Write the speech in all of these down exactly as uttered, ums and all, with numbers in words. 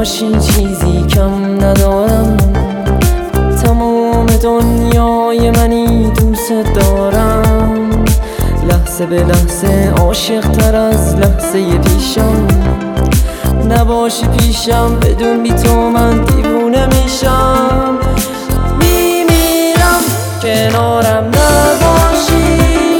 نباشی چیزی کم ندارم، تمام دنیای منی دوست دارم، لحظه به لحظه عاشق تر از لحظه پیشم، نباشی پیشم بدون بی تو من دیوونه میشم، میمیرم کنارم نباشی،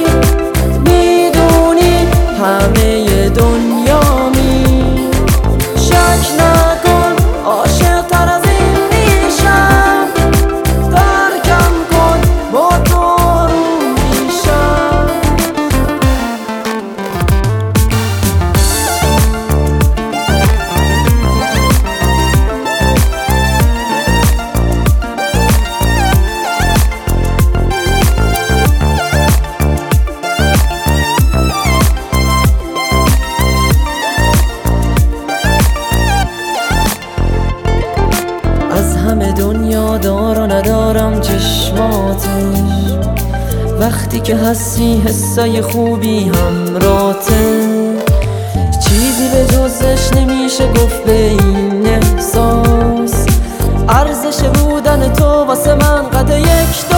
میدونی همه دنیامی، شک نکن عاشق تر از این میشم، ترکم کن با تو رو میشم. از همه دنیا دار و ندارم چشماته، وقتی که هستی حسای خوبی همراته، چیزی به جزش نمیشه گفت به این احساس، ارزش بودن تو واسه من قد یک